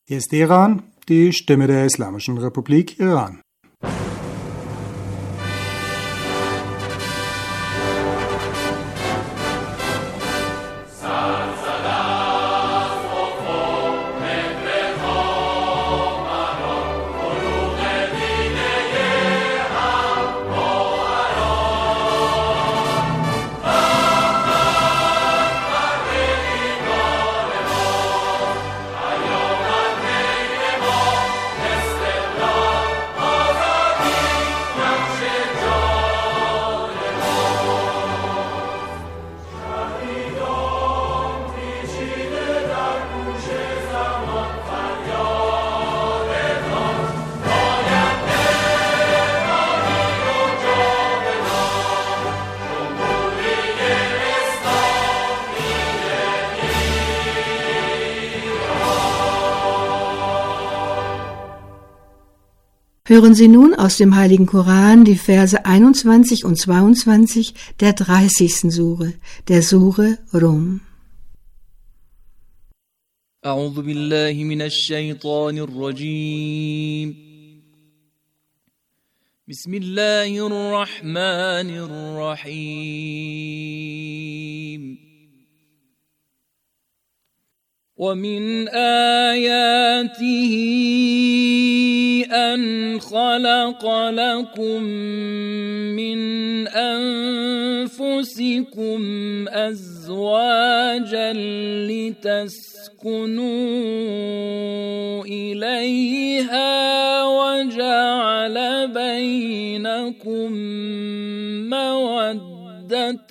Hier ist Iran, die Stimme der Islamischen Republik Iran. Hören Sie nun aus dem Heiligen Koran die Verse 21 und 22 der 30. Sure, der Sure Rum. أعوذ بالله من الشيطان الرجيم بسم الله الرحمن الرحيم ومن آياته أن خلق لكم من أنفسكم أزواجا لتسكنوا إليها وجعل بينكم مودة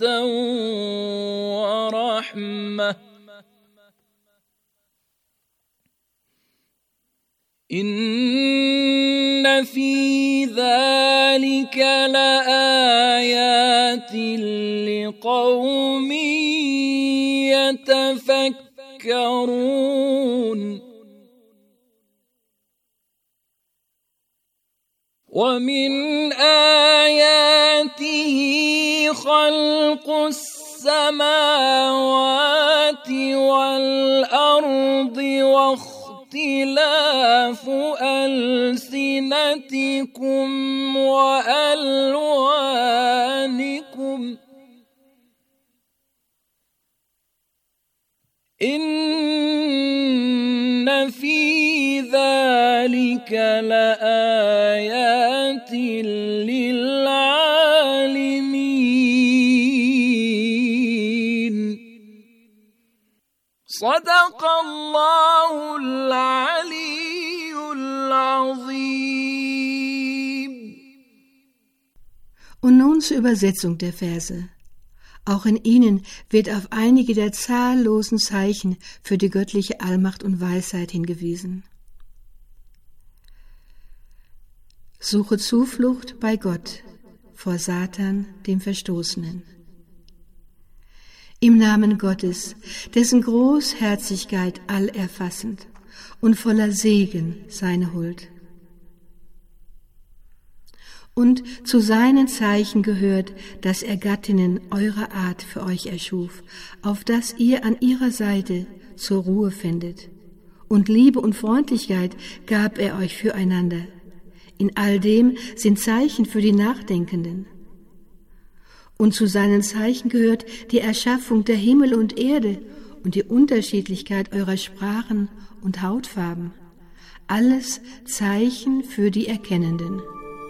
ورحمة إن في ذلك لآيات لقوم يتفكرون ومن آياته خلق السماوات والأرض واختلاف ألسنتكم وألوانكم إن في ذلك لآيات للعالمين صدق الله العلي العظيم. Und nun zur Übersetzung der Verse. Auch in ihnen wird auf einige der zahllosen Zeichen für die göttliche Allmacht und Weisheit hingewiesen. Suche Zuflucht bei Gott vor Satan, dem Verstoßenen. Im Namen Gottes, dessen Großherzigkeit allerfassend und voller Segen seine Huld. Und zu seinen Zeichen gehört, dass er Gattinnen eurer Art für euch erschuf, auf dass ihr an ihrer Seite zur Ruhe findet. Und Liebe und Freundlichkeit gab er euch füreinander. In all dem sind Zeichen für die Nachdenkenden. Und zu seinen Zeichen gehört die Erschaffung der Himmel und Erde und die Unterschiedlichkeit eurer Sprachen und Hautfarben. Alles Zeichen für die Erkennenden.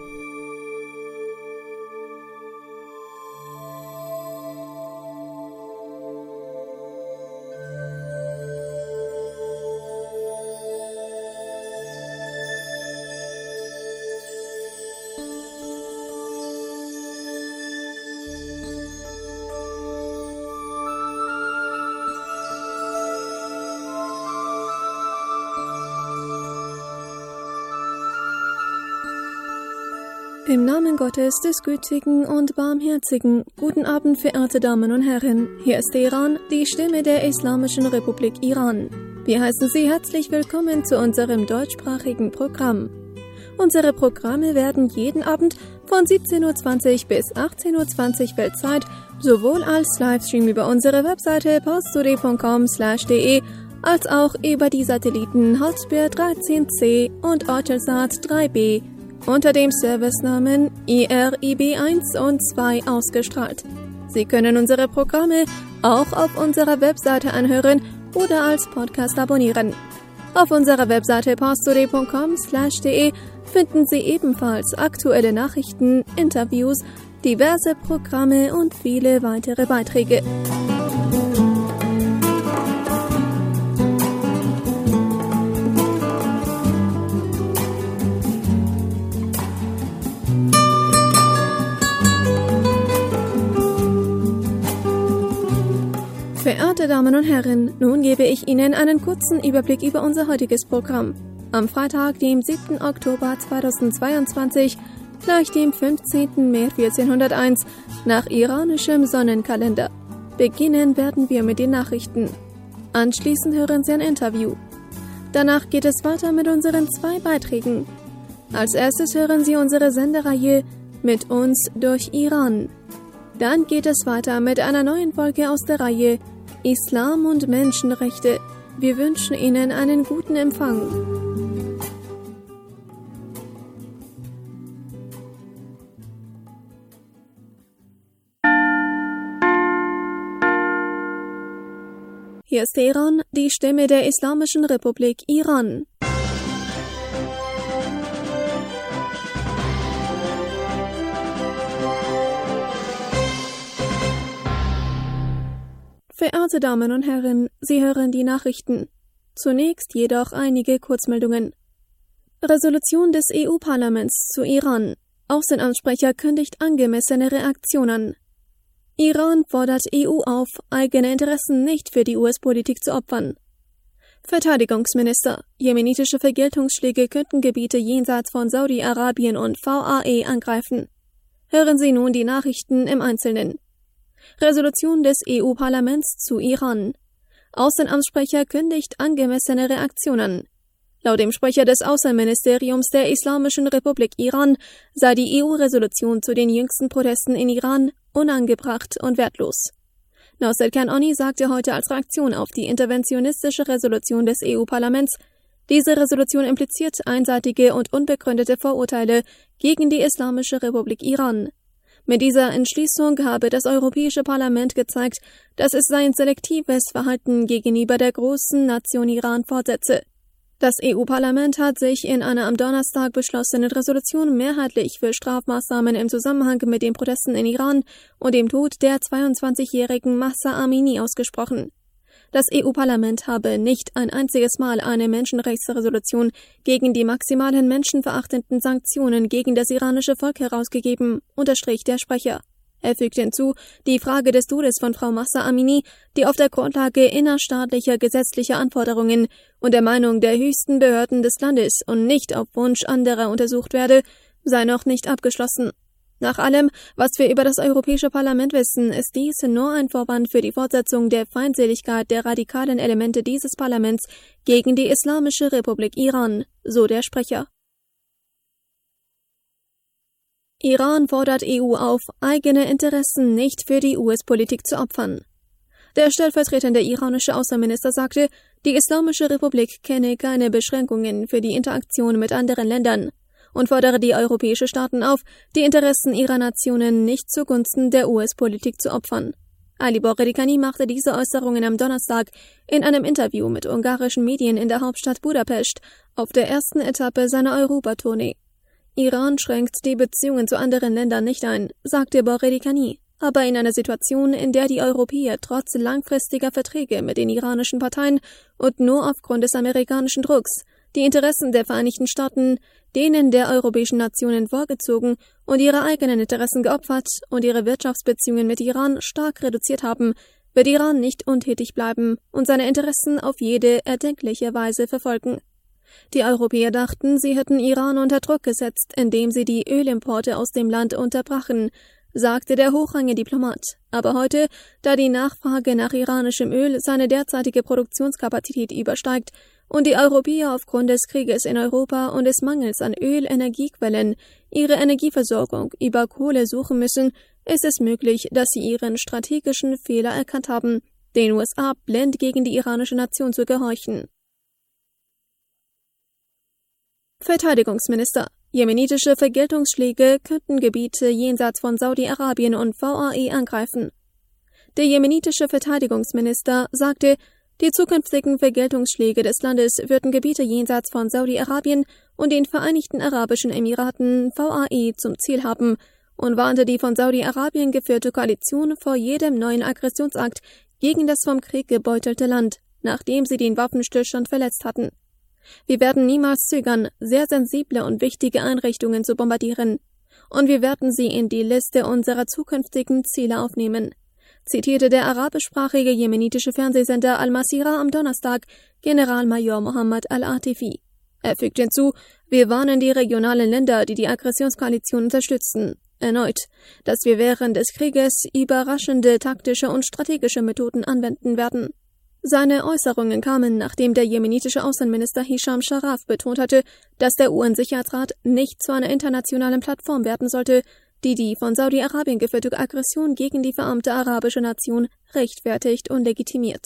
Im Namen Gottes, des Gütigen und Barmherzigen, guten Abend, verehrte Damen und Herren. Hier ist Iran, die Stimme der Islamischen Republik Iran. Wir heißen Sie herzlich willkommen zu unserem deutschsprachigen Programm. Unsere Programme werden jeden Abend von 17:20 Uhr bis 18:20 Uhr Weltzeit sowohl als Livestream über unsere Webseite parstoday.com/de als auch über die Satelliten Hotbird 13C und Eutelsat 3B unter dem Servicenamen IRIB 1 und 2 ausgestrahlt. Sie können unsere Programme auch auf unserer Webseite anhören oder als Podcast abonnieren. Auf unserer Webseite pastoré.com/de finden Sie ebenfalls aktuelle Nachrichten, Interviews, diverse Programme und viele weitere Beiträge. Verehrte Damen und Herren, nun gebe ich Ihnen einen kurzen Überblick über unser heutiges Programm. Am Freitag, dem 7. Oktober 2022, gleich dem 15. März 1401, nach iranischem Sonnenkalender. Beginnen werden wir mit den Nachrichten. Anschließend hören Sie ein Interview. Danach geht es weiter mit unseren 2 Beiträgen. Als erstes hören Sie unsere Sendereihe Mit uns durch Iran. Dann geht es weiter mit einer neuen Folge aus der Reihe Islam und Menschenrechte. Wir wünschen Ihnen einen guten Empfang. Hier ist Teheran, die Stimme der Islamischen Republik Iran. Verehrte Damen und Herren, Sie hören die Nachrichten. Zunächst jedoch einige Kurzmeldungen. Resolution des EU-Parlaments zu Iran. Außenamtssprecher kündigt angemessene Reaktion an. Iran fordert EU auf, eigene Interessen nicht für die US-Politik zu opfern. Verteidigungsminister. Jemenitische Vergeltungsschläge könnten Gebiete jenseits von Saudi-Arabien und VAE angreifen. Hören Sie nun die Nachrichten im Einzelnen. Resolution des EU-Parlaments zu Iran. Außenamtssprecher kündigt angemessene Reaktion an. Laut dem Sprecher des Außenministeriums der Islamischen Republik Iran sei die EU-Resolution zu den jüngsten Protesten in Iran unangebracht und wertlos. Nasser Kanani sagte heute als Reaktion auf die interventionistische Resolution des EU-Parlaments, diese Resolution impliziert einseitige und unbegründete Vorurteile gegen die Islamische Republik Iran. Mit dieser Entschließung habe das Europäische Parlament gezeigt, dass es sein selektives Verhalten gegenüber der großen Nation Iran fortsetze. Das EU-Parlament hat sich in einer am Donnerstag beschlossenen Resolution mehrheitlich für Strafmaßnahmen im Zusammenhang mit den Protesten in Iran und dem Tod der 22-jährigen Mahsa Amini ausgesprochen. Das EU-Parlament habe nicht ein einziges Mal eine Menschenrechtsresolution gegen die maximalen menschenverachtenden Sanktionen gegen das iranische Volk herausgegeben, unterstrich der Sprecher. Er fügte hinzu, die Frage des Todes von Frau Mahsa Amini, die auf der Grundlage innerstaatlicher gesetzlicher Anforderungen und der Meinung der höchsten Behörden des Landes und nicht auf Wunsch anderer untersucht werde, sei noch nicht abgeschlossen. Nach allem, was wir über das Europäische Parlament wissen, ist dies nur ein Vorwand für die Fortsetzung der Feindseligkeit der radikalen Elemente dieses Parlaments gegen die Islamische Republik Iran, so der Sprecher. Iran fordert EU auf, eigene Interessen nicht für die US-Politik zu opfern. Der stellvertretende iranische Außenminister sagte, die Islamische Republik kenne keine Beschränkungen für die Interaktion mit anderen Ländern und fordere die europäischen Staaten auf, die Interessen ihrer Nationen nicht zugunsten der US-Politik zu opfern. Ali Bogherikhani machte diese Äußerungen am Donnerstag in einem Interview mit ungarischen Medien in der Hauptstadt Budapest auf der ersten Etappe seiner Europatournee. Iran schränkt die Beziehungen zu anderen Ländern nicht ein, sagte Bogherikhani, aber in einer Situation, in der die Europäer trotz langfristiger Verträge mit den iranischen Parteien und nur aufgrund des amerikanischen Drucks die Interessen der Vereinigten Staaten denen der europäischen Nationen vorgezogen und ihre eigenen Interessen geopfert und ihre Wirtschaftsbeziehungen mit Iran stark reduziert haben, wird Iran nicht untätig bleiben und seine Interessen auf jede erdenkliche Weise verfolgen. Die Europäer dachten, sie hätten Iran unter Druck gesetzt, indem sie die Ölimporte aus dem Land unterbrachen, sagte der hochrangige Diplomat. Aber heute, da die Nachfrage nach iranischem Öl seine derzeitige Produktionskapazität übersteigt und die Europäer aufgrund des Krieges in Europa und des Mangels an Ölenergiequellen ihre Energieversorgung über Kohle suchen müssen, ist es möglich, dass sie ihren strategischen Fehler erkannt haben. den USA blind gegen die iranische Nation zu gehorchen. Verteidigungsminister. Jemenitische Vergeltungsschläge könnten Gebiete jenseits von Saudi-Arabien und VAE angreifen. Der jemenitische Verteidigungsminister sagte, die zukünftigen Vergeltungsschläge des Landes würden Gebiete jenseits von Saudi-Arabien und den Vereinigten Arabischen Emiraten VAE zum Ziel haben und warnte die von Saudi-Arabien geführte Koalition vor jedem neuen Aggressionsakt gegen das vom Krieg gebeutelte Land, nachdem sie den Waffenstillstand verletzt hatten. Wir werden niemals zögern, sehr sensible und wichtige Einrichtungen zu bombardieren. Und wir werden sie in die Liste unserer zukünftigen Ziele aufnehmen, zitierte der arabischsprachige jemenitische Fernsehsender Al-Masira am Donnerstag Generalmajor Mohammed Al-Atifi. Er fügte hinzu, wir warnen die regionalen Länder, die die Aggressionskoalition unterstützen, erneut, dass wir während des Krieges überraschende taktische und strategische Methoden anwenden werden. Seine Äußerungen kamen, nachdem der jemenitische Außenminister Hisham Sharaf betont hatte, dass der UN-Sicherheitsrat nicht zu einer internationalen Plattform werden sollte, die die von Saudi-Arabien geführte Aggression gegen die verarmte arabische Nation rechtfertigt und legitimiert.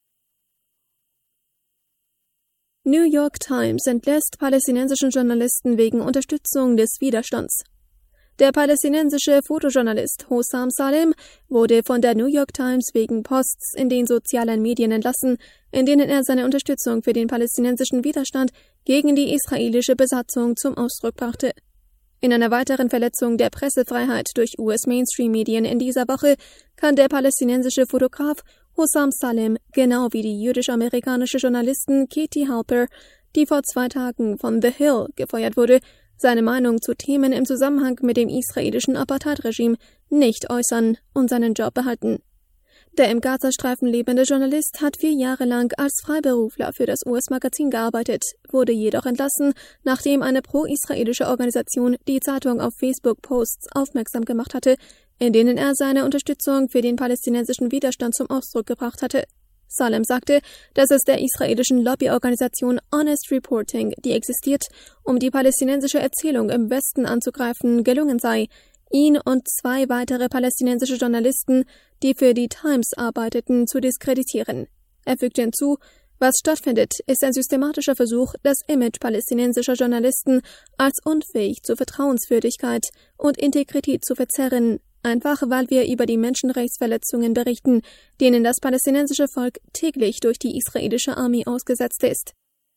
New York Times entlässt palästinensischen Journalisten wegen Unterstützung des Widerstands. Der palästinensische Fotojournalist Hossam Salem wurde von der New York Times wegen Posts in den sozialen Medien entlassen, in denen er seine Unterstützung für den palästinensischen Widerstand gegen die israelische Besatzung zum Ausdruck brachte. In einer weiteren Verletzung der Pressefreiheit durch US-Mainstream-Medien in dieser Woche kann der palästinensische Fotograf Hossam Salem genau wie die jüdisch-amerikanische Journalistin Katie Halper, die vor 2 Tagen von The Hill gefeuert wurde, seine Meinung zu Themen im Zusammenhang mit dem israelischen Apartheid-Regime nicht äußern und seinen Job behalten. Der im Gazastreifen lebende Journalist hat 4 Jahre lang als Freiberufler für das US-Magazin gearbeitet, wurde jedoch entlassen, nachdem eine pro-israelische Organisation die Zeitung auf Facebook-Posts aufmerksam gemacht hatte, in denen er seine Unterstützung für den palästinensischen Widerstand zum Ausdruck gebracht hatte. Salem sagte, dass es der israelischen Lobbyorganisation Honest Reporting, die existiert, um die palästinensische Erzählung im Westen anzugreifen, gelungen sei, ihn und 2 weitere palästinensische Journalisten, die für die Times arbeiteten, zu diskreditieren. Er fügte hinzu, was stattfindet, ist ein systematischer Versuch, das Image palästinensischer Journalisten als unfähig zur Vertrauenswürdigkeit und Integrität zu verzerren, einfach weil wir über die Menschenrechtsverletzungen berichten, denen das palästinensische Volk täglich durch die israelische Armee ausgesetzt ist.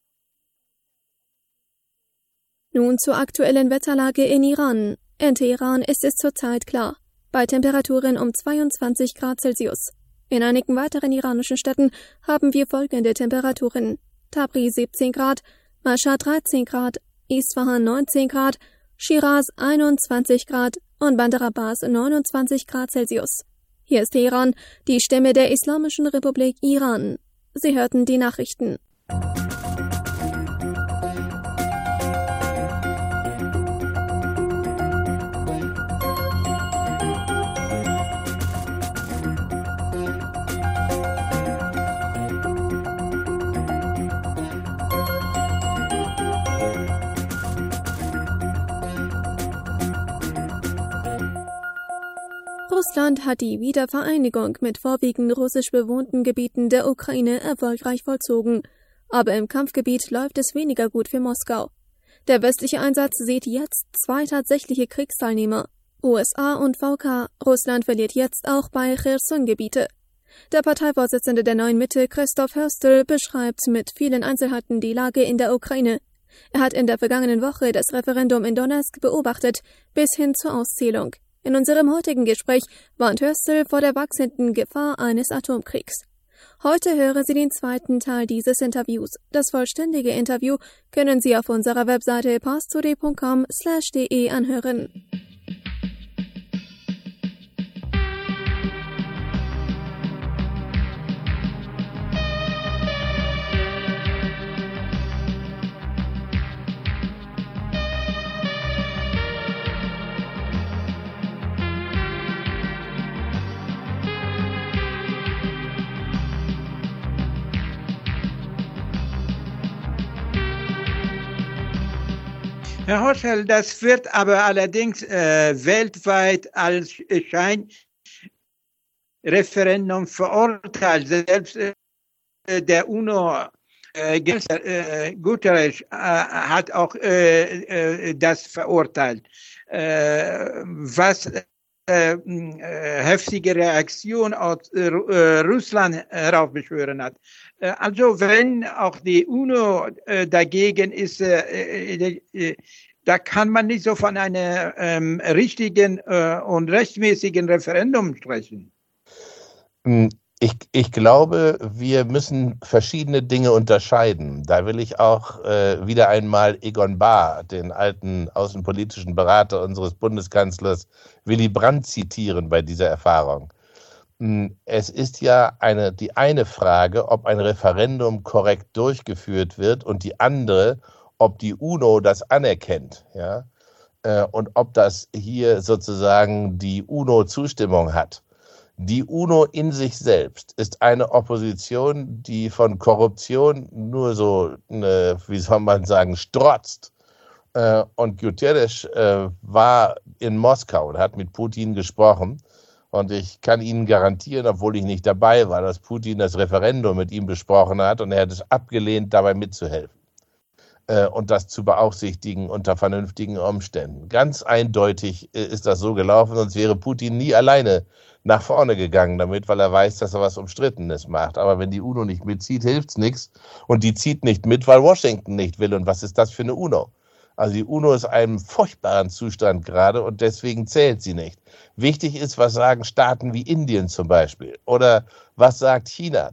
Nun zur aktuellen Wetterlage in Iran. In Teheran ist es zurzeit klar, bei Temperaturen um 22 Grad Celsius. In einigen weiteren iranischen Städten haben wir folgende Temperaturen: Tabriz 17 Grad, Mashhad 13 Grad, Isfahan 19 Grad, Shiraz 21 Grad und Bandar Abbas 29 Grad Celsius. Hier ist Teheran, die Stimme der Islamischen Republik Iran. Sie hörten die Nachrichten. Russland hat die Wiedervereinigung mit vorwiegend russisch bewohnten Gebieten der Ukraine erfolgreich vollzogen. Aber im Kampfgebiet läuft es weniger gut für Moskau. Der westliche Einsatz sieht jetzt 2 tatsächliche Kriegsteilnehmer, USA und VK. Russland verliert jetzt auch bei Cherson-Gebiete. Der Parteivorsitzende der Neuen Mitte, Christoph Hörstel, beschreibt mit vielen Einzelheiten die Lage in der Ukraine. Er hat in der vergangenen Woche das Referendum in Donezk beobachtet, bis hin zur Auszählung. In unserem heutigen Gespräch warnt Hörstel vor der wachsenden Gefahr eines Atomkriegs. Heute hören Sie den 2. Teil dieses Interviews. Das vollständige Interview können Sie auf unserer Webseite parstoday.com/de anhören. Herr Hoschel, das wird aber allerdings weltweit als Referendum verurteilt. Selbst der UNO Guterres hat auch das verurteilt, was heftige Reaktion aus Russland heraufbeschworen hat. Also wenn auch die UNO dagegen ist, da kann man nicht so von einem richtigen und rechtmäßigen Referendum sprechen. Ich glaube, wir müssen verschiedene Dinge unterscheiden. Da will ich auch wieder einmal Egon Bahr, den alten außenpolitischen Berater unseres Bundeskanzlers Willy Brandt, zitieren bei dieser Erfahrung. Es ist ja die eine Frage, ob ein Referendum korrekt durchgeführt wird, und die andere, ob die UNO das anerkennt, ja, und ob das hier sozusagen die UNO Zustimmung hat. Die UNO in sich selbst ist eine Opposition, die von Korruption nur so, wie soll man sagen, strotzt. Und Guterres war in Moskau und hat mit Putin gesprochen. Und ich kann Ihnen garantieren, obwohl ich nicht dabei war, dass Putin das Referendum mit ihm besprochen hat und er hat es abgelehnt, dabei mitzuhelfen und das zu beaufsichtigen unter vernünftigen Umständen. Ganz eindeutig ist das so gelaufen, sonst wäre Putin nie alleine nach vorne gegangen damit, weil er weiß, dass er was Umstrittenes macht. Aber wenn die UNO nicht mitzieht, hilft's nichts. Und die zieht nicht mit, weil Washington nicht will. Und was ist das für eine UNO? Also die UNO ist in einem furchtbaren Zustand gerade und deswegen zählt sie nicht. Wichtig ist, was sagen Staaten wie Indien zum Beispiel? Oder was sagt China?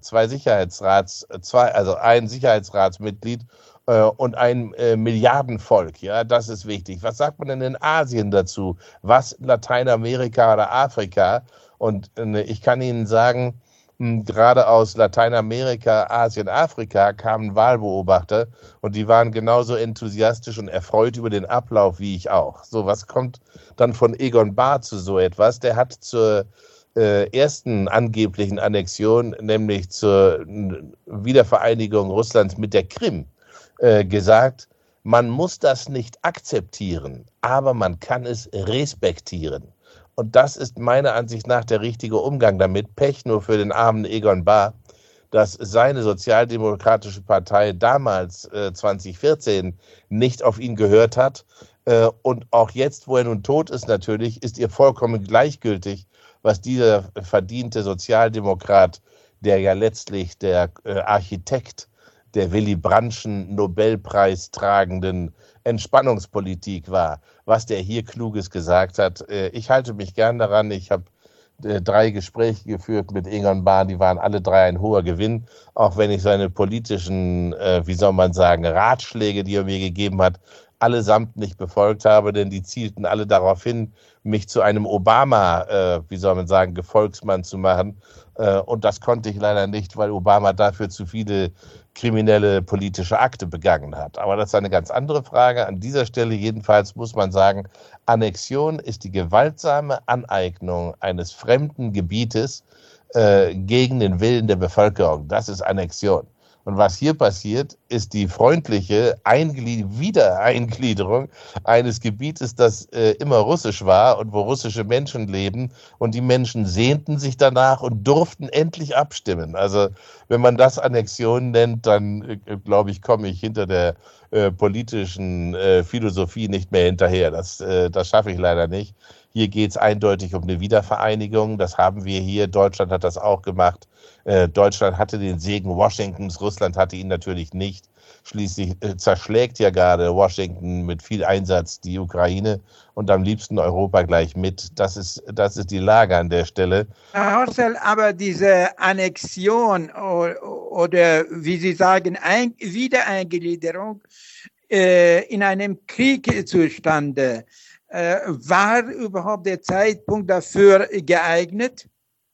Also ein Sicherheitsratsmitglied und ein Milliardenvolk, ja, das ist wichtig. Was sagt man denn in Asien dazu? Was Lateinamerika oder Afrika? Und ich kann Ihnen sagen, gerade aus Lateinamerika, Asien, Afrika kamen Wahlbeobachter und die waren genauso enthusiastisch und erfreut über den Ablauf wie ich auch. So, was kommt dann von Egon Bahr zu so etwas? Der hat zur ersten angeblichen Annexion, nämlich zur Wiedervereinigung Russlands mit der Krim, gesagt, man muss das nicht akzeptieren, aber man kann es respektieren. Und das ist meiner Ansicht nach der richtige Umgang damit. Pech nur für den armen Egon Bahr, dass seine Sozialdemokratische Partei damals 2014 nicht auf ihn gehört hat. Und auch jetzt, wo er nun tot ist natürlich, ist ihr vollkommen gleichgültig, was dieser verdiente Sozialdemokrat, der ja letztlich der Architekt der Willy Brandtschen Nobelpreis tragenden Entspannungspolitik war, was der hier Kluges gesagt hat. Ich halte mich gern daran. Ich habe 3 Gespräche geführt mit Egon Bahr, die waren alle 3 ein hoher Gewinn, auch wenn ich seine politischen, wie soll man sagen, Ratschläge, die er mir gegeben hat, allesamt nicht befolgt habe, denn die zielten alle darauf hin, mich zu einem Obama, wie soll man sagen, Gefolgsmann zu machen. Und das konnte ich leider nicht, weil Obama dafür zu viele kriminelle politische Akte begangen hat. Aber das ist eine ganz andere Frage. An dieser Stelle jedenfalls muss man sagen, Annexion ist die gewaltsame Aneignung eines fremden Gebietes gegen den Willen der Bevölkerung. Das ist Annexion. Und was hier passiert, ist die freundliche Wiedereingliederung eines Gebietes, das immer russisch war und wo russische Menschen leben. Und die Menschen sehnten sich danach und durften endlich abstimmen. Also wenn man das Annexion nennt, dann glaube ich, komme ich hinter der politischen Philosophie nicht mehr hinterher. Das schaffe ich leider nicht. Hier geht es eindeutig um eine Wiedervereinigung. Das haben wir hier. Deutschland hat das auch gemacht. Deutschland hatte den Segen Washingtons. Russland hatte ihn natürlich nicht. Schließlich zerschlägt ja gerade Washington mit viel Einsatz die Ukraine und am liebsten Europa gleich mit. Das ist die Lage an der Stelle. Herr Horstl, aber diese Annexion oder wie Sie sagen, Wiedereingliederung in einem Krieg zustande, war überhaupt der Zeitpunkt dafür geeignet?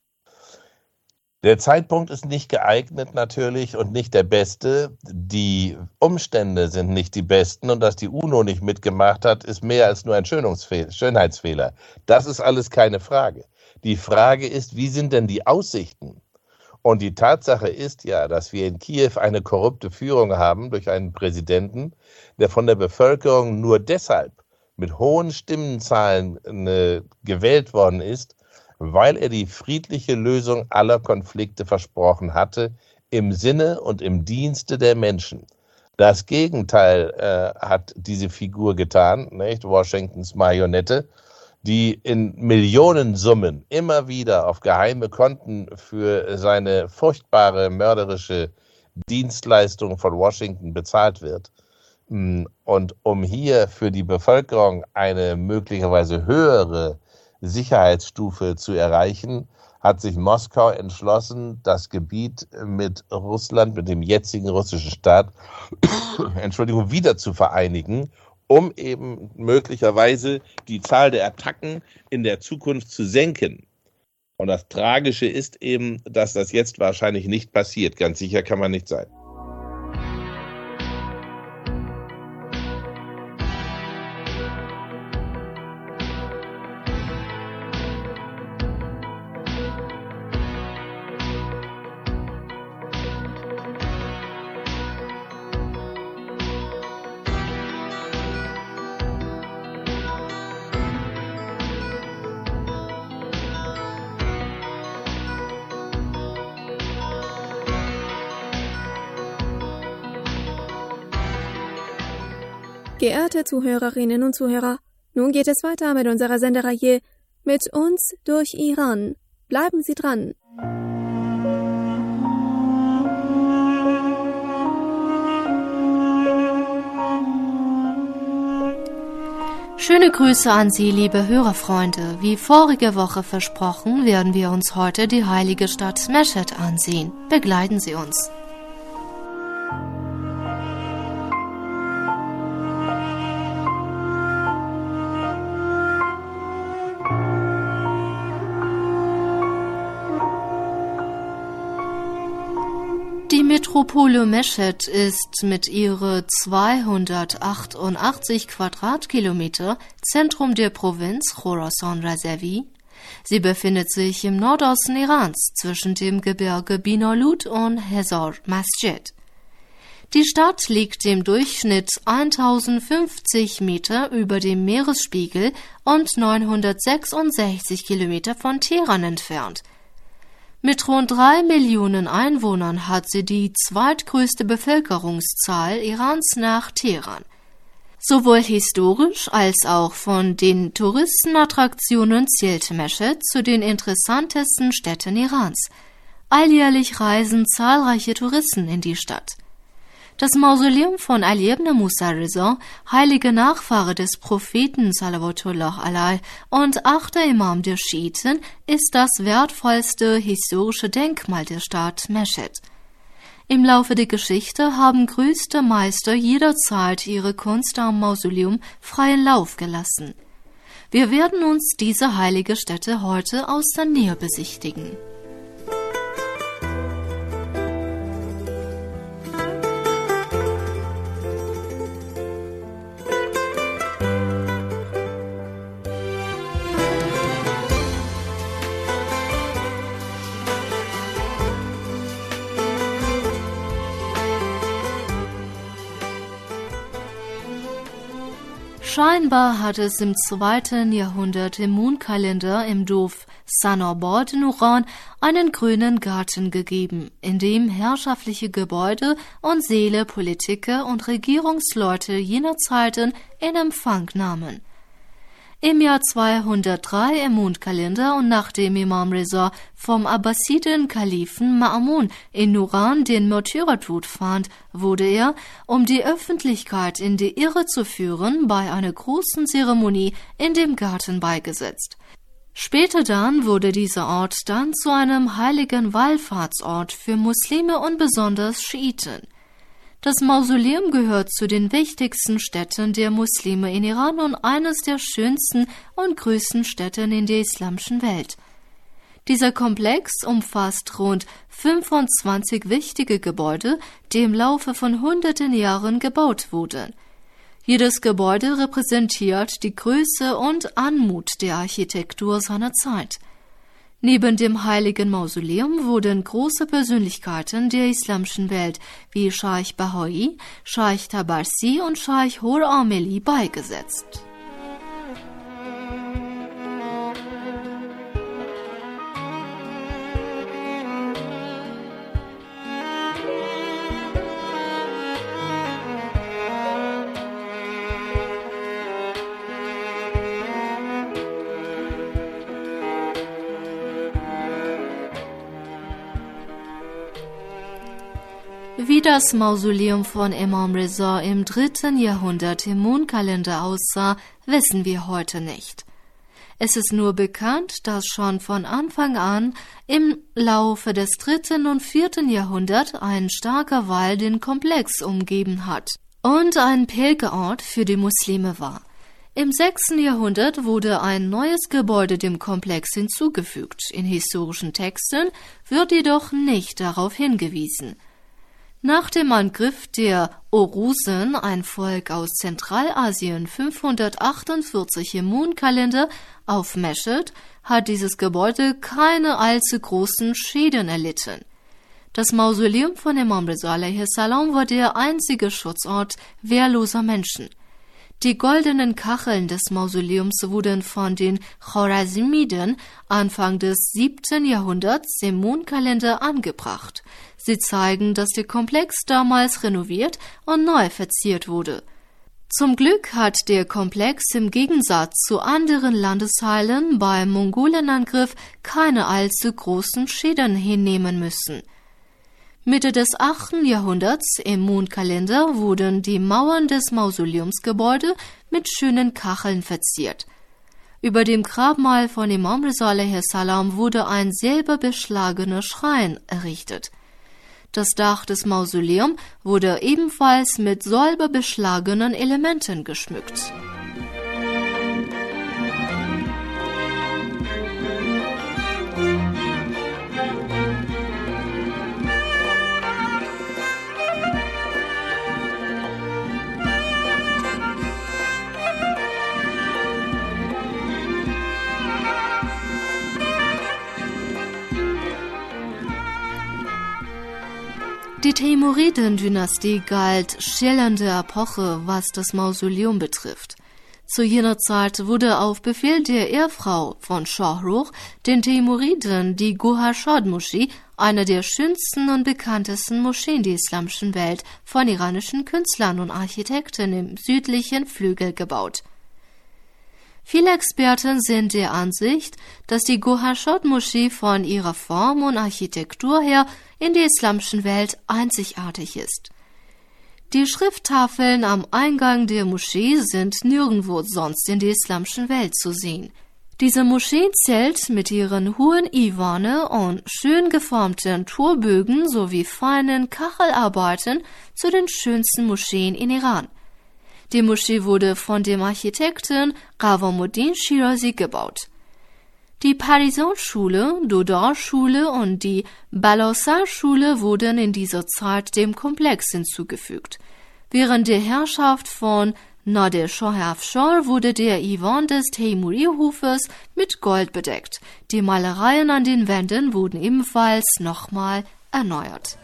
Der Zeitpunkt ist nicht geeignet natürlich und nicht der beste. Die Umstände sind nicht die besten und dass die UNO nicht mitgemacht hat, ist mehr als nur ein Schönheitsfehler. Das ist alles keine Frage. Die Frage ist, wie sind denn die Aussichten? Und die Tatsache ist ja, dass wir in Kiew eine korrupte Führung haben durch einen Präsidenten, der von der Bevölkerung nur deshalb mit hohen Stimmenzahlen gewählt worden ist, weil er die friedliche Lösung aller Konflikte versprochen hatte, im Sinne und im Dienste der Menschen. Das Gegenteil hat diese Figur getan, nicht? Washingtons Marionette, die in Millionensummen immer wieder auf geheime Konten für seine furchtbare mörderische Dienstleistung von Washington bezahlt wird. Und um hier für die Bevölkerung eine möglicherweise höhere Sicherheitsstufe zu erreichen, hat sich Moskau entschlossen, das Gebiet mit Russland, mit dem jetzigen russischen Staat, wieder zu vereinigen, um eben möglicherweise die Zahl der Attacken in der Zukunft zu senken. Und das Tragische ist eben, dass das jetzt wahrscheinlich nicht passiert. Ganz sicher kann man nicht sein. Geehrte Zuhörerinnen und Zuhörer, nun geht es weiter mit unserer Sendereihe Mit uns durch Iran. Bleiben Sie dran. Schöne Grüße an Sie, liebe Hörerfreunde. Wie vorige Woche versprochen, werden wir uns heute die heilige Stadt Mesched ansehen. Begleiten Sie uns. Die Metropole Mesched ist mit ihren 288 Quadratkilometer Zentrum der Provinz Khorasan-Razavi. Sie befindet sich im Nordosten Irans zwischen dem Gebirge Binalud und Hezar Masjid. Die Stadt liegt im Durchschnitt 1050 Meter über dem Meeresspiegel und 966 Kilometer von Teheran entfernt. Mit rund 3 Millionen Einwohnern hat sie die zweitgrößte Bevölkerungszahl Irans nach Teheran. Sowohl historisch als auch von den Touristenattraktionen zählt Mesched zu den interessantesten Städten Irans. Alljährlich reisen zahlreiche Touristen in die Stadt. Das Mausoleum von Ali ibn Musa Reza, heiliger Nachfahre des Propheten Salawatullah alayh und 8. Imam der Schiiten, ist das wertvollste historische Denkmal der Stadt Mesched. Im Laufe der Geschichte haben größte Meister jederzeit ihre Kunst am Mausoleum freien Lauf gelassen. Wir werden uns diese heilige Stätte heute aus der Nähe besichtigen. Scheinbar hat es im 2. Jahrhundert im Mondkalender im Dorf Sanobod in Iran einen grünen Garten gegeben, in dem herrschaftliche Gebäude und Säle Politiker und Regierungsleute jener Zeiten in Empfang nahmen. Im Jahr 203 im Mondkalender und nachdem Imam Reza vom Abbasiden-Kalifen Ma'mun in Iran den Märtyrertod fand, wurde er, um die Öffentlichkeit in die Irre zu führen, bei einer großen Zeremonie in dem Garten beigesetzt. Später dann wurde dieser Ort dann zu einem heiligen Wallfahrtsort für Muslime und besonders Schiiten. Das Mausoleum gehört zu den wichtigsten Städten der Muslime in Iran und eines der schönsten und größten Städten in der islamischen Welt. Dieser Komplex umfasst rund 25 wichtige Gebäude, die im Laufe von hunderten Jahren gebaut wurden. Jedes Gebäude repräsentiert die Größe und Anmut der Architektur seiner Zeit. Neben dem heiligen Mausoleum wurden große Persönlichkeiten der islamischen Welt wie Scheich Bahai, Scheich Tabarsi und Scheich Hor Ameli beigesetzt. Wie das Mausoleum von Imam Reza im 3. Jahrhundert im Mondkalender aussah, wissen wir heute nicht. Es ist nur bekannt, dass schon von Anfang an im Laufe des 3. und 4. Jahrhunderts ein starker Wall den Komplex umgeben hat und ein Pilgerort für die Muslime war. Im 6. Jahrhundert wurde ein neues Gebäude dem Komplex hinzugefügt. In historischen Texten wird jedoch nicht darauf hingewiesen. Nach dem Angriff der Orusen, ein Volk aus Zentralasien, 548 im Mondkalender auf Mesched, hat dieses Gebäude keine allzu großen Schäden erlitten. Das Mausoleum von Imam Reza a.s. war der einzige Schutzort wehrloser Menschen. Die goldenen Kacheln des Mausoleums wurden von den Chorazmiden Anfang des 7. Jahrhunderts im Mondkalender angebracht. Sie zeigen, dass der Komplex damals renoviert und neu verziert wurde. Zum Glück hat der Komplex im Gegensatz zu anderen Landesteilen beim Mongolenangriff keine allzu großen Schäden hinnehmen müssen. Mitte des 8. Jahrhunderts im Mondkalender wurden die Mauern des Mausoleumsgebäudes mit schönen Kacheln verziert. Über dem Grabmal von Imam Reza a.s. wurde ein silberbeschlagener Schrein errichtet. Das Dach des Mausoleums wurde ebenfalls mit silberbeschlagenen Elementen geschmückt. Die Teimuriden-Dynastie galt schillernde Epoche, was das Mausoleum betrifft. Zu jener Zeit wurde auf Befehl der Ehefrau von Shah Rukh den Teimuriden die Gohar-Shad-Moschee, eine der schönsten und bekanntesten Moscheen der islamischen Welt, von iranischen Künstlern und Architekten im südlichen Flügel gebaut. Viele Experten sind der Ansicht, dass die Gohar-Shad-Moschee von ihrer Form und Architektur her in der islamischen Welt einzigartig ist. Die Schrifttafeln am Eingang der Moschee sind nirgendwo sonst in der islamischen Welt zu sehen. Diese Moschee zählt mit ihren hohen Iwane und schön geformten Torbögen sowie feinen Kachelarbeiten zu den schönsten Moscheen in Iran. Die Moschee wurde von dem Architekten Ghavamuddin Shirazi gebaut. Die Parizan-Schule, Dodar-Schule und die Balasar-Schule wurden in dieser Zeit dem Komplex hinzugefügt. Während der Herrschaft von Nader Shah Afshar wurde der Iwan des Teimuri-Hofes mit Gold bedeckt. Die Malereien an den Wänden wurden ebenfalls nochmal erneuert.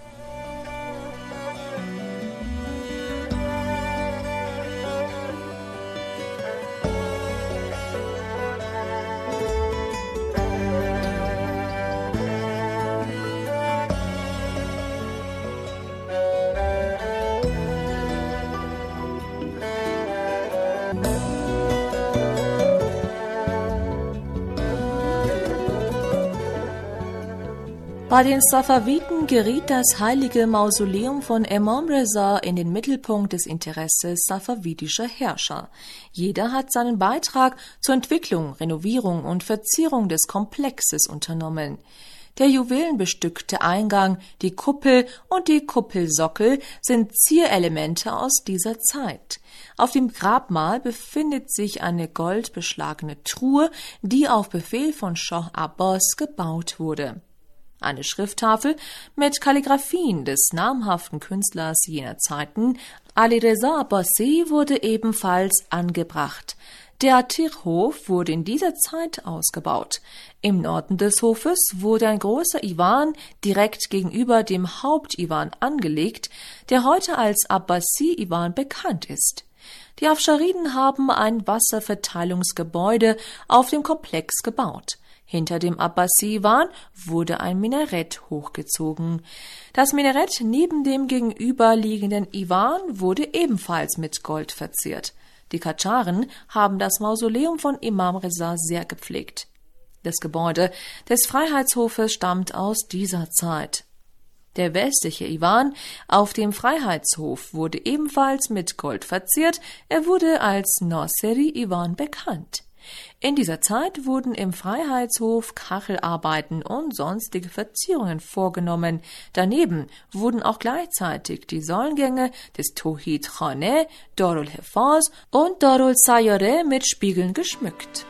Bei den Safawiden geriet das heilige Mausoleum von Imam Reza in den Mittelpunkt des Interesses safavidischer Herrscher. Jeder hat seinen Beitrag zur Entwicklung, Renovierung und Verzierung des Komplexes unternommen. Der juwelenbestückte Eingang, die Kuppel und die Kuppelsockel sind Zierelemente aus dieser Zeit. Auf dem Grabmal befindet sich eine goldbeschlagene Truhe, die auf Befehl von Shah Abbas gebaut wurde. Eine Schrifttafel mit Kalligraphien des namhaften Künstlers jener Zeiten, Ali Reza Abbasi, wurde ebenfalls angebracht. Der Atir-Hof wurde in dieser Zeit ausgebaut. Im Norden des Hofes wurde ein großer Iwan direkt gegenüber dem Hauptiwan angelegt, der heute als Abbasi-Iwan bekannt ist. Die Afschariden haben ein Wasserverteilungsgebäude auf dem Komplex gebaut. Hinter dem Abbasi-Iwan wurde ein Minarett hochgezogen. Das Minarett neben dem gegenüberliegenden Iwan wurde ebenfalls mit Gold verziert. Die Kadscharen haben das Mausoleum von Imam Reza sehr gepflegt. Das Gebäude des Freiheitshofes stammt aus dieser Zeit. Der westliche Iwan auf dem Freiheitshof wurde ebenfalls mit Gold verziert. Er wurde als Noseri Iwan bekannt. In dieser Zeit wurden im Freiheitshof Kachelarbeiten und sonstige Verzierungen vorgenommen. Daneben wurden auch gleichzeitig die Säulengänge des Tohid Khane, Darul Hifaz und Darul Sayare mit Spiegeln geschmückt.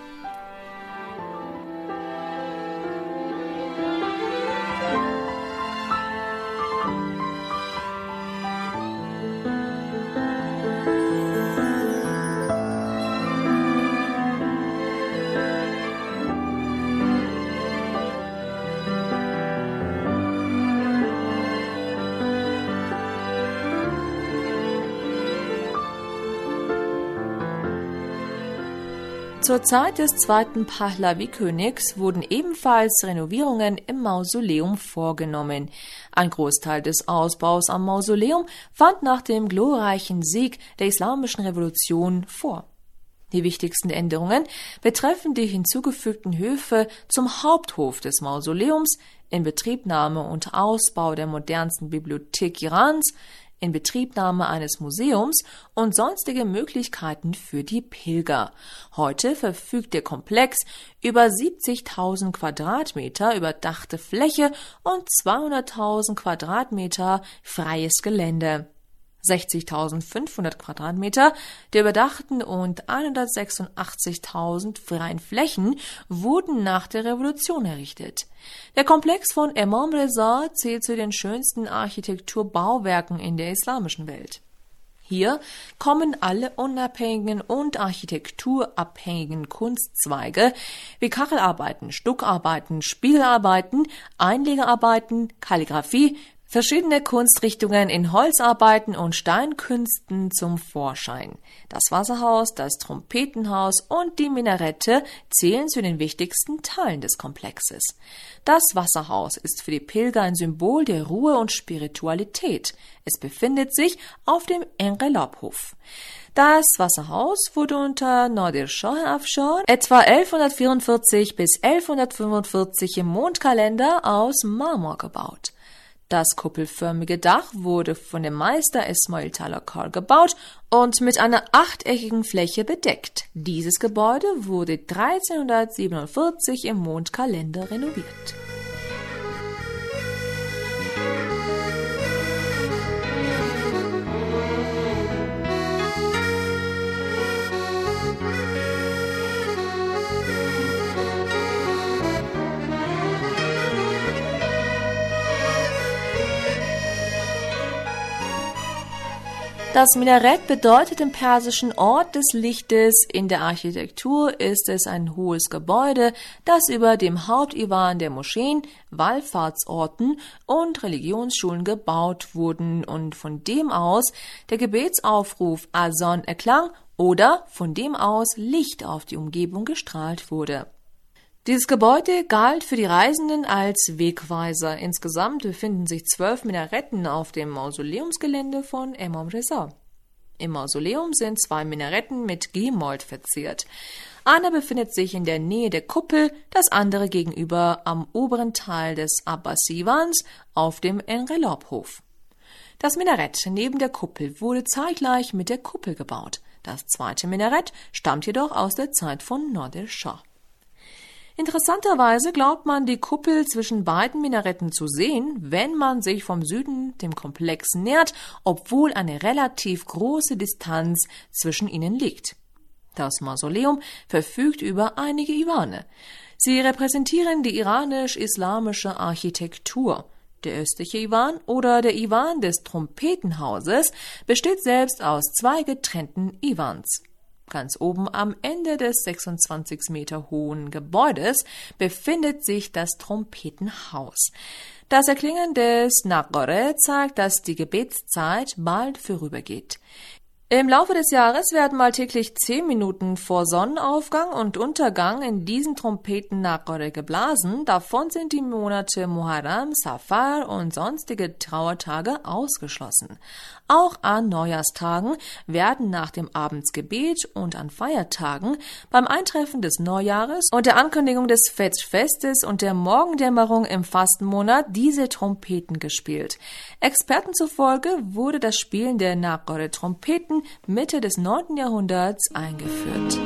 Zur Zeit des zweiten Pahlavi-Königs wurden ebenfalls Renovierungen im Mausoleum vorgenommen. Ein Großteil des Ausbaus am Mausoleum fand nach dem glorreichen Sieg der Islamischen Revolution vor. Die wichtigsten Änderungen betreffen die hinzugefügten Höfe zum Haupthof des Mausoleums, Inbetriebnahme und Ausbau der modernsten Bibliothek Irans, Inbetriebnahme eines Museums und sonstige Möglichkeiten für die Pilger. Heute verfügt der Komplex über 70.000 Quadratmeter überdachte Fläche und 200.000 Quadratmeter freies Gelände. 60.500 Quadratmeter der überdachten und 186.000 freien Flächen wurden nach der Revolution errichtet. Der Komplex von Imam Reza zählt zu den schönsten Architekturbauwerken in der islamischen Welt. Hier kommen alle unabhängigen und architekturabhängigen Kunstzweige wie Kachelarbeiten, Stuckarbeiten, Spiegelarbeiten, Einlegearbeiten, Kalligraphie, verschiedene Kunstrichtungen in Holzarbeiten und Steinkünsten zum Vorschein. Das Wasserhaus, das Trompetenhaus und die Minarette zählen zu den wichtigsten Teilen des Komplexes. Das Wasserhaus ist für die Pilger ein Symbol der Ruhe und Spiritualität. Es befindet sich auf dem Engelab-Hof. Das Wasserhaus wurde unter Nadir Shah Afshar etwa 1144 bis 1145 im Mondkalender aus Marmor gebaut. Das kuppelförmige Dach wurde von dem Meister Ismail Talakar gebaut und mit einer achteckigen Fläche bedeckt. Dieses Gebäude wurde 1347 im Mondkalender renoviert. Das Minarett bedeutet im Persischen Ort des Lichtes. In der Architektur ist es ein hohes Gebäude, das über dem Hauptiwan der Moscheen, Wallfahrtsorten und Religionsschulen gebaut wurden und von dem aus der Gebetsaufruf Azan erklang oder von dem aus Licht auf die Umgebung gestrahlt wurde. Dieses Gebäude galt für die Reisenden als Wegweiser. Insgesamt befinden sich 12 Minaretten auf dem Mausoleumsgelände von Imam Reza. Im Mausoleum sind 2 Minaretten mit Gemold verziert. Einer befindet sich in der Nähe der Kuppel, das andere gegenüber am oberen Teil des Abbasi-Iwans auf dem Engelab-Hof. Das Minarett neben der Kuppel wurde zeitgleich mit der Kuppel gebaut. Das zweite Minarett stammt jedoch aus der Zeit von Nadir Shah. Interessanterweise glaubt man, die Kuppel zwischen beiden Minaretten zu sehen, wenn man sich vom Süden dem Komplex nähert, obwohl eine relativ große Distanz zwischen ihnen liegt. Das Mausoleum verfügt über einige Iwane. Sie repräsentieren die iranisch-islamische Architektur. Der östliche Iwan oder der Iwan des Trompetenhauses besteht selbst aus 2 getrennten Iwans. Ganz oben am Ende des 26 Meter hohen Gebäudes befindet sich das Trompetenhaus. Das Erklingen des Naqare zeigt, dass die Gebetszeit bald vorübergeht. Im Laufe des Jahres werden mal täglich 10 Minuten vor Sonnenaufgang und Untergang in diesen Trompeten Naqore geblasen. Davon sind die Monate Muharram, Safar und sonstige Trauertage ausgeschlossen. Auch an Neujahrstagen werden nach dem Abendsgebet und an Feiertagen, beim Eintreffen des Neujahres und der Ankündigung des Festes und der Morgendämmerung im Fastenmonat diese Trompeten gespielt. Experten zufolge wurde das Spielen der Naqore-Trompeten Mitte des 9. Jahrhunderts eingeführt.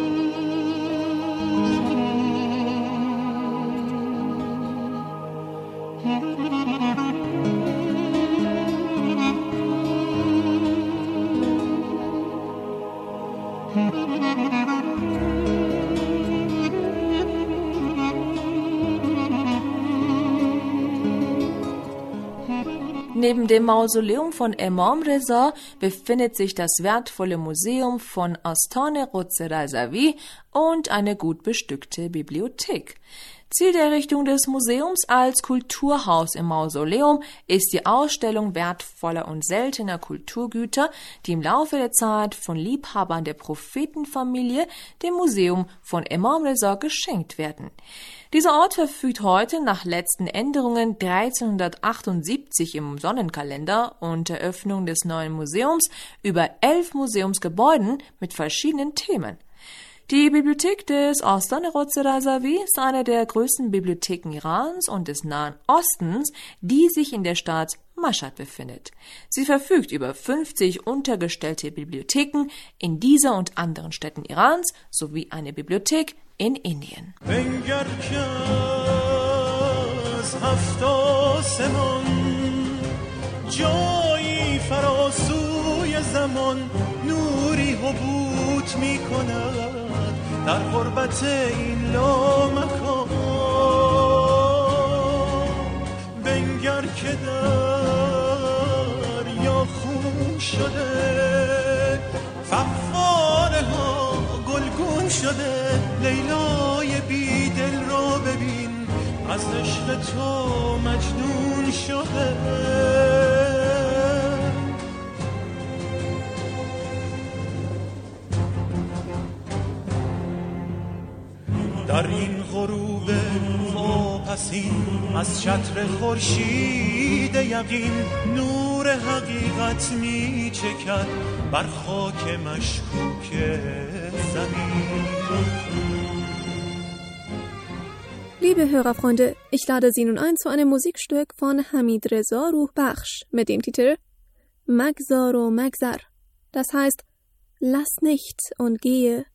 Neben dem Mausoleum von Imam Reza befindet sich das wertvolle Museum von Astane-Quds Razavi und eine gut bestückte Bibliothek. Ziel der Errichtung des Museums als Kulturhaus im Mausoleum ist die Ausstellung wertvoller und seltener Kulturgüter, die im Laufe der Zeit von Liebhabern der Prophetenfamilie dem Museum von Imam Reza geschenkt werden. Dieser Ort verfügt heute nach letzten Änderungen 1378 im Sonnenkalender und Eröffnung des neuen Museums über 11 Museumsgebäuden mit verschiedenen Themen. Die Bibliothek des Astane-Quds Razavi ist eine der größten Bibliotheken Irans und des Nahen Ostens, die sich in der Stadt Mashhad befindet. Sie verfügt über 50 untergestellte Bibliotheken in dieser und anderen Städten Irans sowie eine Bibliothek in Indien. در غربت این لامکان بنگر که دریا خون شده فواره ها گلگون شده لیلای بی دل رو ببین از عشق تو مجنون شده در این غروب واپسین از چتر خورشید یقین نور حقیقت می چکد بر خاک مشکوک زمین. Liebe Hörerfreunde, ich lade Sie nun ein zu einem Musikstück von Hamid Reza Ruh Bakhsh mit dem Titel Magzar o Magzar. Das heißt, lass nicht und gehe.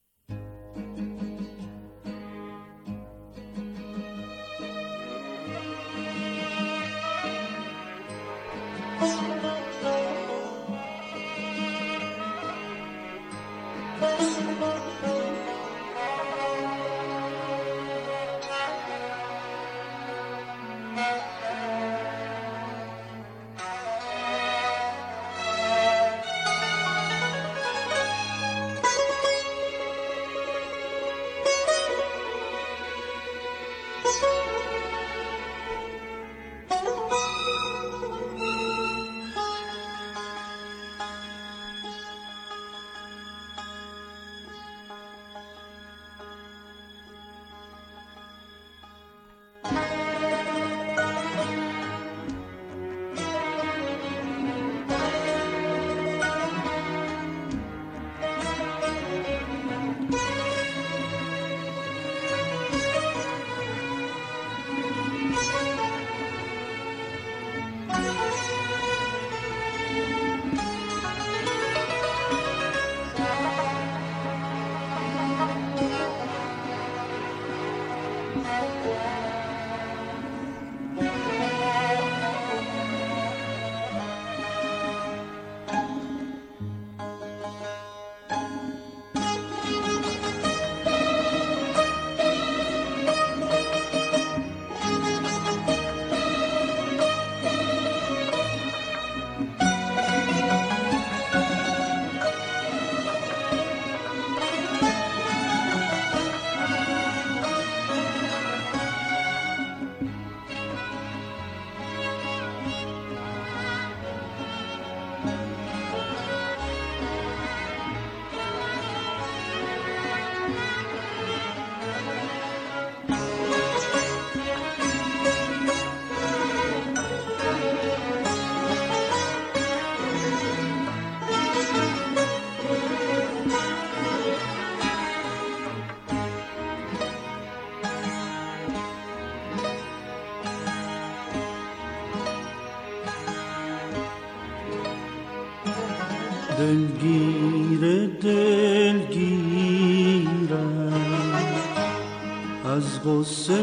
دلگیرم از غصه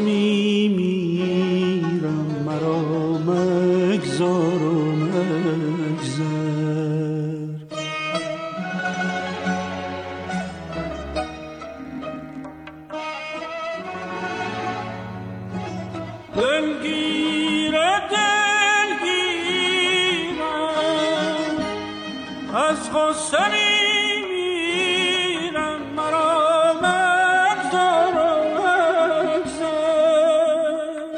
میمیرم مرا مگذار و مگذر از غصه میمیرم مرا مگذار و مگذر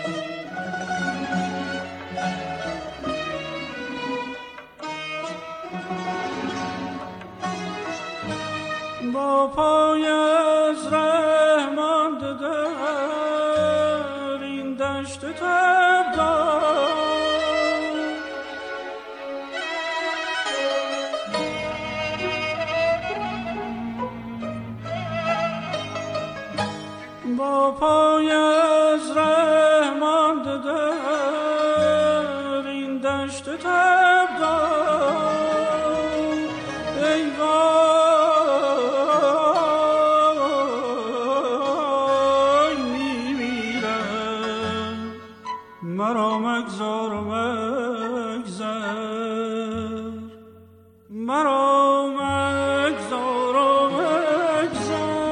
با پای از ره مانده در این دشت تبدار با پای از ره مانده در این دشت تبدار ای وای میمیرم مرا مگذار و مگذر مرا مگذار و مگذر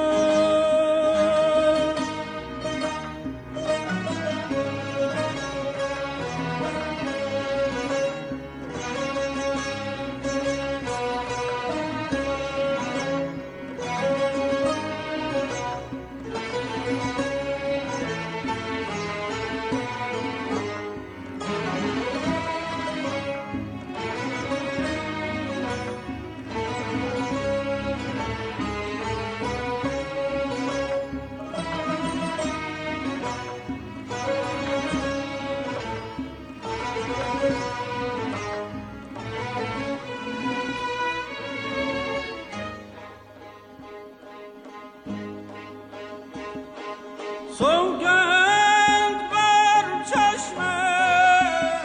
سوگند بر چشمت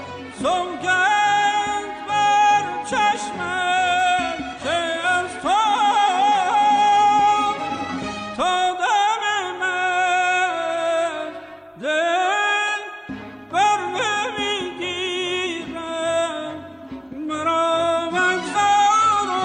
سوگند بر چشمت که از تو تا دم من دل بر نمیگیرم مرا مگذار و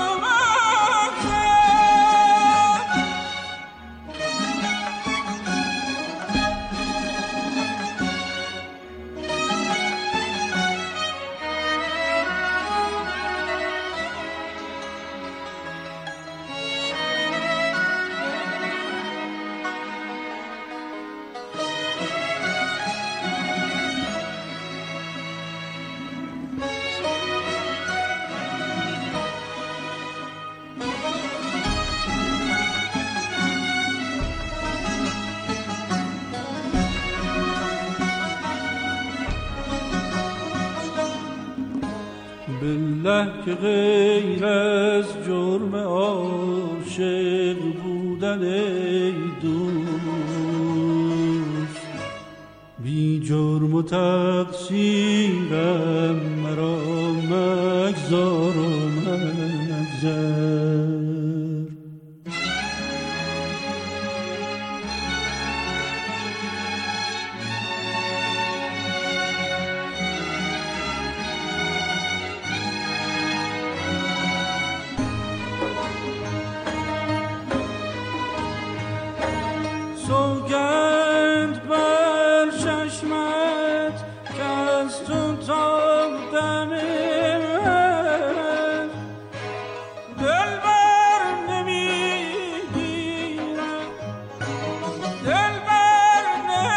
بالله که غیر از جرم عاشق بودن ای دوست بی جرم و تقصیرم مرا مگذار و مگذر سوگند بر چشمت که از تو تا دم من دل بر نمیگیرم دل بر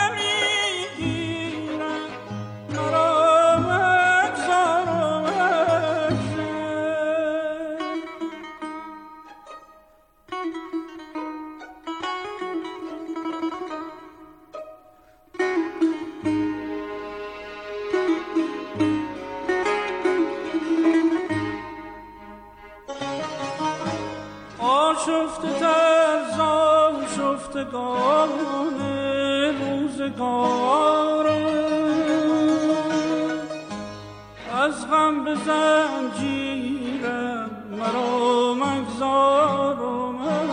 نمیگیرم مرا مگذار و مگذر آشفته تر زآشفتگان روزگارم از غم به زنجیرم مرا مگذار و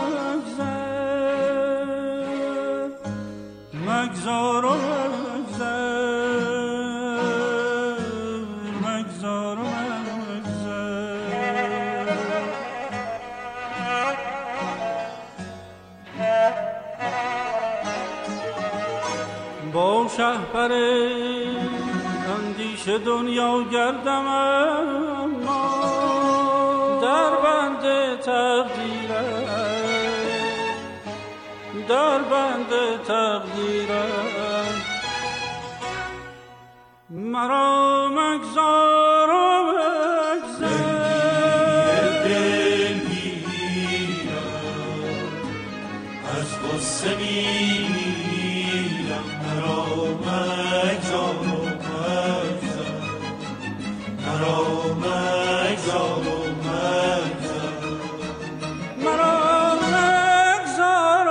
مگذر مگذار و مگذر مگذار و مگذر با شهپر اندیشه دنیا گردم اما در بند تقدیرم در بند تقدیرم مرا مگذار و مگذر دل میرم از غصه میمیرم مرا مگذار و مگذر مرا مگذار و مگذر مرا مگذار و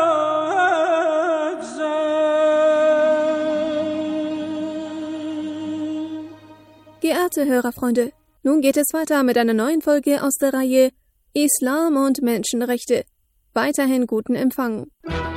مگذر. Geehrte Hörerfreunde, nun geht es weiter mit einer neuen Folge aus der Reihe Islam und Menschenrechte. Weiterhin guten Empfang.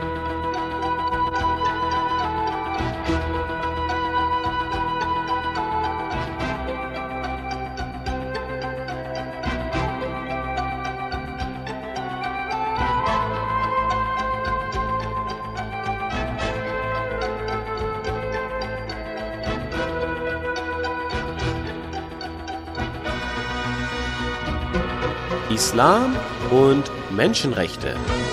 Islam und Menschenrechte.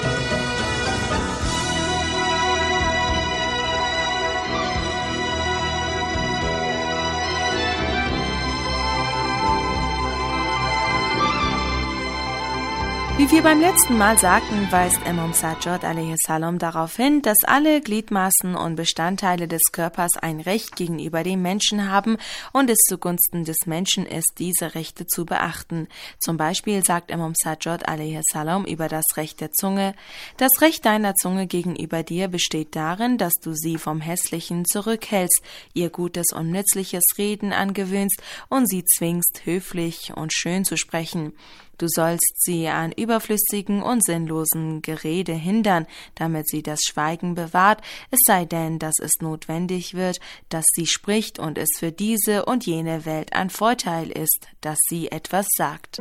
Wie wir beim letzten Mal sagten, weist Imam Sajjad a.s. darauf hin, dass alle Gliedmaßen und Bestandteile des Körpers ein Recht gegenüber dem Menschen haben und es zugunsten des Menschen ist, diese Rechte zu beachten. Zum Beispiel sagt Imam Sajjad a.s. über das Recht der Zunge: Das Recht deiner Zunge gegenüber dir besteht darin, dass du sie vom Hässlichen zurückhältst, ihr gutes und nützliches Reden angewöhnst und sie zwingst, höflich und schön zu sprechen. Du sollst sie an überflüssigen und sinnlosen Gerede hindern, damit sie das Schweigen bewahrt, es sei denn, dass es notwendig wird, dass sie spricht und es für diese und jene Welt ein Vorteil ist, dass sie etwas sagt.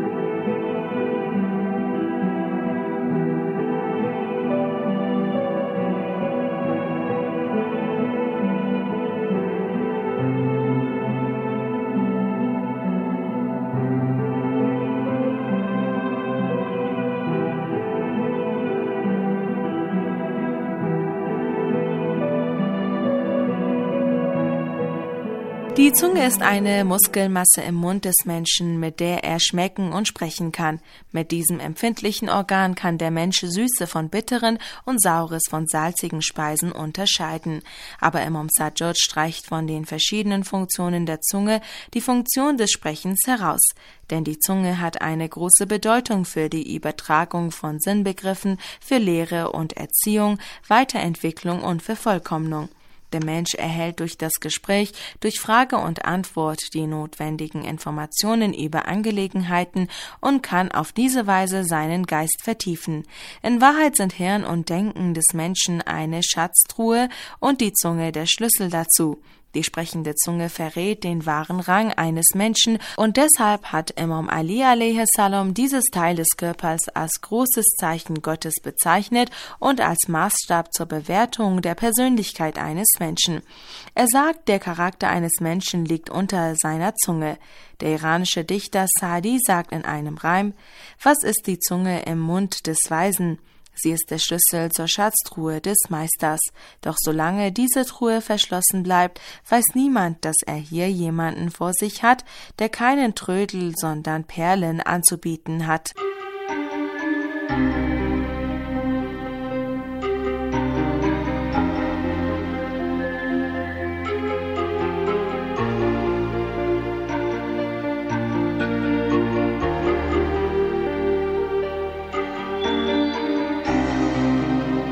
Die Zunge ist eine Muskelmasse im Mund des Menschen, mit der er schmecken und sprechen kann. Mit diesem empfindlichen Organ kann der Mensch Süße von bitteren und Saures von salzigen Speisen unterscheiden. Aber Imam Sajjad streicht von den verschiedenen Funktionen der Zunge die Funktion des Sprechens heraus. Denn die Zunge hat eine große Bedeutung für die Übertragung von Sinnbegriffen, für Lehre und Erziehung, Weiterentwicklung und Vervollkommnung. Der Mensch erhält durch das Gespräch, durch Frage und Antwort die notwendigen Informationen über Angelegenheiten und kann auf diese Weise seinen Geist vertiefen. In Wahrheit sind Hirn und Denken des Menschen eine Schatztruhe und die Zunge der Schlüssel dazu. Die sprechende Zunge verrät den wahren Rang eines Menschen und deshalb hat Imam Ali a.s. dieses Teil des Körpers als großes Zeichen Gottes bezeichnet und als Maßstab zur Bewertung der Persönlichkeit eines Menschen. Er sagt, der Charakter eines Menschen liegt unter seiner Zunge. Der iranische Dichter Sa'di sagt in einem Reim: Was ist die Zunge im Mund des Weisen? Sie ist der Schlüssel zur Schatztruhe des Meisters. Doch solange diese Truhe verschlossen bleibt, weiß niemand, dass er hier jemanden vor sich hat, der keinen Trödel, sondern Perlen anzubieten hat.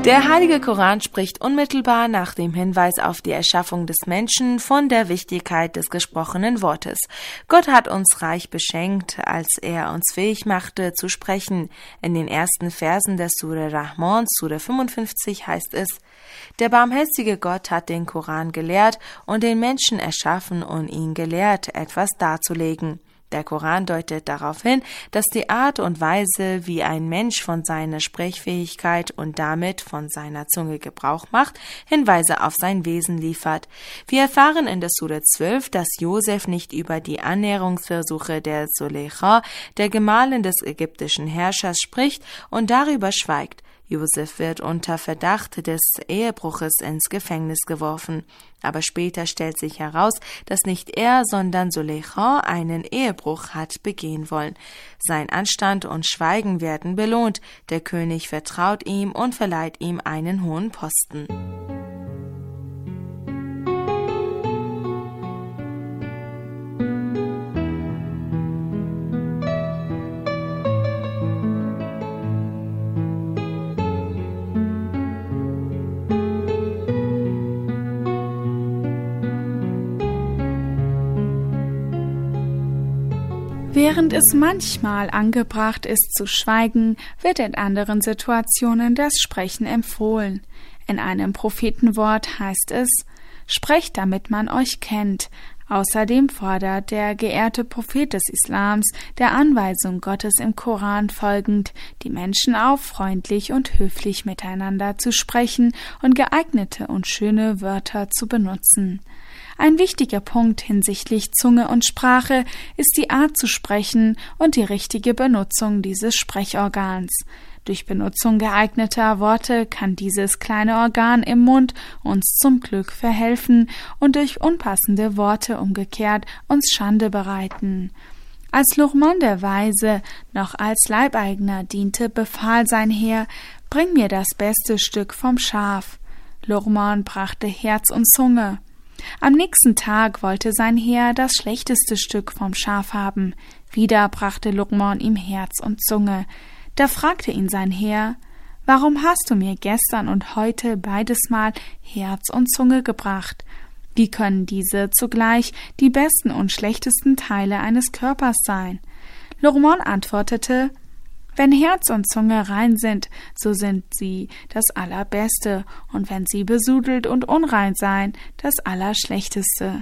Der Heilige Koran spricht unmittelbar nach dem Hinweis auf die Erschaffung des Menschen von der Wichtigkeit des gesprochenen Wortes. Gott hat uns reich beschenkt, als er uns fähig machte zu sprechen. In den ersten Versen der Sure Rahman, Sure 55, heißt es: Der barmherzige Gott hat den Koran gelehrt und den Menschen erschaffen und ihn gelehrt, etwas darzulegen. Der Koran deutet darauf hin, dass die Art und Weise, wie ein Mensch von seiner Sprechfähigkeit und damit von seiner Zunge Gebrauch macht, Hinweise auf sein Wesen liefert. Wir erfahren in der Sure 12, dass Josef nicht über die Annäherungsversuche der Zuleika, der Gemahlin des ägyptischen Herrschers, spricht und darüber schweigt. Josef wird unter Verdacht des Ehebruches ins Gefängnis geworfen. Aber später stellt sich heraus, dass nicht er, sondern Zuleika einen Ehebruch hat begehen wollen. Sein Anstand und Schweigen werden belohnt. Der König vertraut ihm und verleiht ihm einen hohen Posten. Während es manchmal angebracht ist zu schweigen, wird in anderen Situationen das Sprechen empfohlen. In einem Prophetenwort heißt es: Sprecht, damit man euch kennt. Außerdem fordert der geehrte Prophet des Islams, der Anweisung Gottes im Koran folgend, die Menschen auf, freundlich und höflich miteinander zu sprechen und geeignete und schöne Wörter zu benutzen. Ein wichtiger Punkt hinsichtlich Zunge und Sprache ist die Art zu sprechen und die richtige Benutzung dieses Sprechorgans. Durch Benutzung geeigneter Worte kann dieses kleine Organ im Mund uns zum Glück verhelfen und durch unpassende Worte umgekehrt uns Schande bereiten. Als Luqman der Weise noch als Leibeigener diente, befahl sein Heer: Bring mir das beste Stück vom Schaf. Luqman brachte Herz und Zunge. Am nächsten Tag wollte sein Heer das schlechteste Stück vom Schaf haben. Wieder brachte Luqman ihm Herz und Zunge. Da fragte ihn sein Heer: Warum hast du mir gestern und heute beides Mal Herz und Zunge gebracht? Wie können diese zugleich die besten und schlechtesten Teile eines Körpers sein? Luqman antwortete: Wenn Herz und Zunge rein sind, so sind sie das Allerbeste, und wenn sie besudelt und unrein seien, das Allerschlechteste.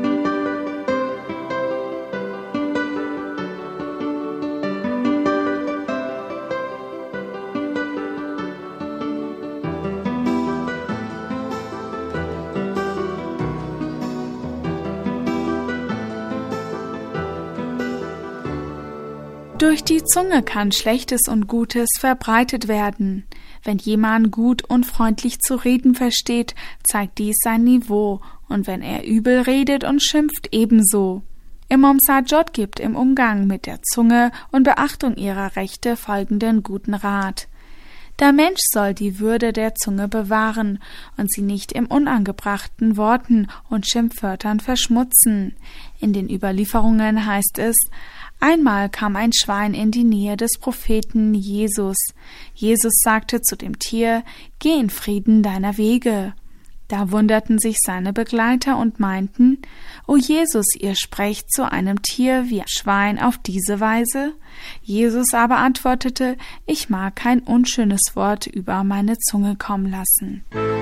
Durch die Zunge kann Schlechtes und Gutes verbreitet werden. Wenn jemand gut und freundlich zu reden versteht, zeigt dies sein Niveau, und wenn er übel redet und schimpft, ebenso. Imam Sajjad gibt im Umgang mit der Zunge und Beachtung ihrer Rechte folgenden guten Rat: Der Mensch soll die Würde der Zunge bewahren und sie nicht im unangebrachten Worten und Schimpfwörtern verschmutzen. In den Überlieferungen heißt es: Einmal kam ein Schwein in die Nähe des Propheten Jesus. Jesus sagte zu dem Tier: Geh in Frieden deiner Wege. Da wunderten sich seine Begleiter und meinten: O Jesus, ihr sprecht zu einem Tier wie ein Schwein auf diese Weise? Jesus aber antwortete: Ich mag kein unschönes Wort über meine Zunge kommen lassen.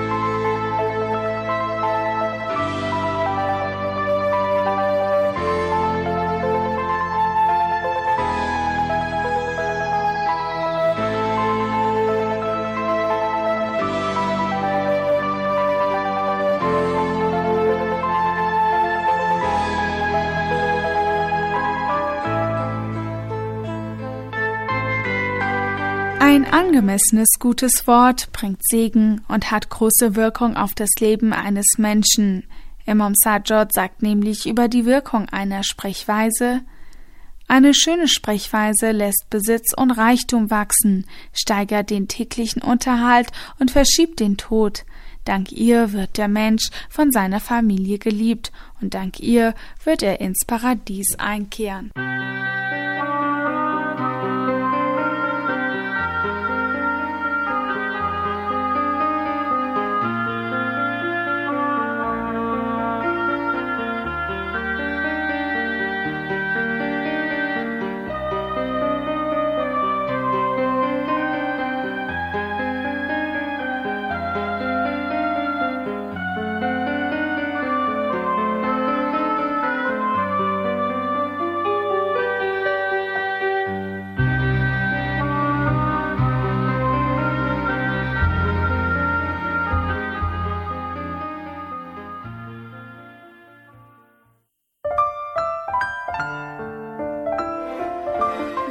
Ein angemessenes gutes Wort bringt Segen und hat große Wirkung auf das Leben eines Menschen. Imam Sajjad sagt nämlich über die Wirkung einer Sprechweise: Eine schöne Sprechweise lässt Besitz und Reichtum wachsen, steigert den täglichen Unterhalt und verschiebt den Tod. Dank ihr wird der Mensch von seiner Familie geliebt und dank ihr wird er ins Paradies einkehren.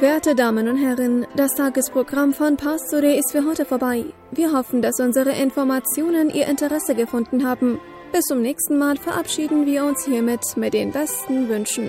Werte Damen und Herren, das Tagesprogramm von Pastore ist für heute vorbei. Wir hoffen, dass unsere Informationen Ihr Interesse gefunden haben. Bis zum nächsten Mal verabschieden wir uns hiermit mit den besten Wünschen.